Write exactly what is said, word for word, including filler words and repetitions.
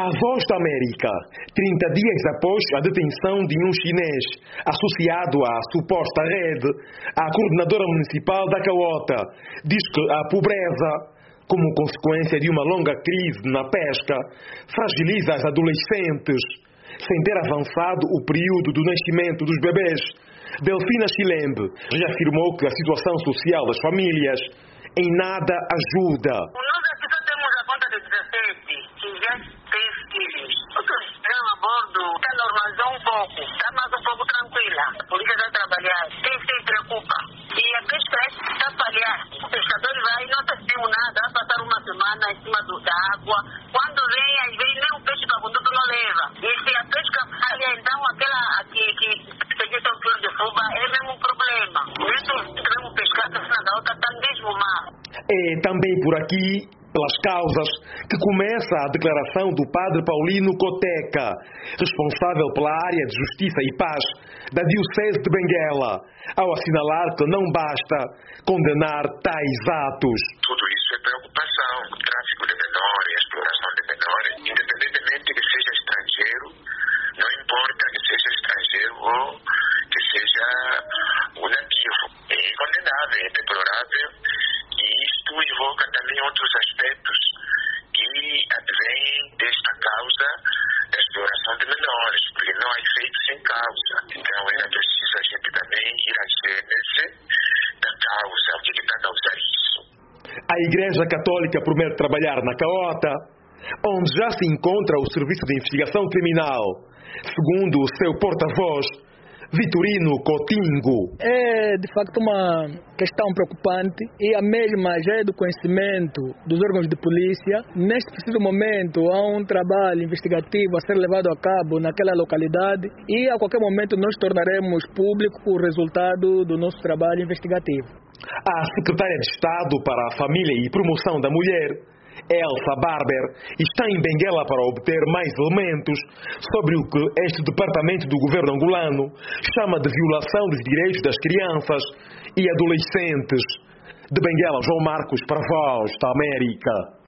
A Voz da América, trinta dias após a detenção de um chinês associado à suposta rede, a coordenadora municipal da Caota diz que a pobreza, como consequência de uma longa crise na pesca, fragiliza as adolescentes, sem ter avançado o período do nascimento dos bebês. Delfina Chilembe reafirmou que a situação social das famílias em nada ajuda. Nós aqui só temos a conta de dezessete, que já tem filhos. Outros estão a bordo, está normalizou um pouco, está mais um pouco tranquila. A polícia está a trabalhar, quem se preocupa. E a pesca está a falhar. O pescador vai e não assistimos nada, vai passar uma semana em cima do, da água. Quando vem, às vezes nem o peixe para conduto não leva. E se a pesca falha, então aquela que, que seguir o fio de fuga é mesmo um problema. Por isso, devemos pescar na outra, está mesmo mal. É também por aqui, pelas causas, que começa a declaração do padre Paulino Coteca, responsável pela área de Justiça e Paz da Diocese de Benguela, ao assinalar que não basta condenar tais atos. Tudo isso é preocupação. O tráfico de menores, a exploração de menores, independentemente que seja estrangeiro, não importa que seja estrangeiro ou que seja o nativo. É condenável, é deplorável. E isto invoca também outros aspectos que advêm desta causa da exploração de menores, porque não há efeito sem causa. Então era preciso a gente também ir à gênese da causa, o que está a causar isso. A Igreja Católica promete trabalhar na Caota, onde já se encontra o Serviço de Investigação Criminal, segundo o seu porta-voz, Vitorino Coutinho. É de facto uma questão preocupante e a mesma já é do conhecimento dos órgãos de polícia. Neste preciso momento há um trabalho investigativo a ser levado a cabo naquela localidade e a qualquer momento nós tornaremos público o resultado do nosso trabalho investigativo. A Secretária de Estado para a Família e Promoção da Mulher, Elsa Barber, está em Benguela para obter mais elementos sobre o que este departamento do governo angolano chama de violação dos direitos das crianças e adolescentes. De Benguela, João Marcos, para a Voz da América.